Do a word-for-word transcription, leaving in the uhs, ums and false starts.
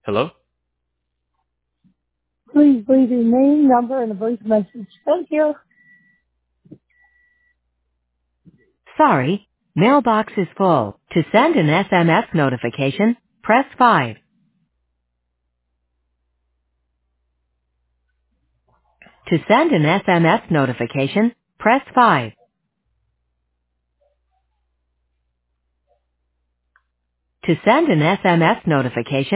Hello? Please leave your name, number, and a brief message. Thank you. Sorry, mailbox is full. To send an S M S notification, press five. To send an S M S notification, press five. To send an S M S notification,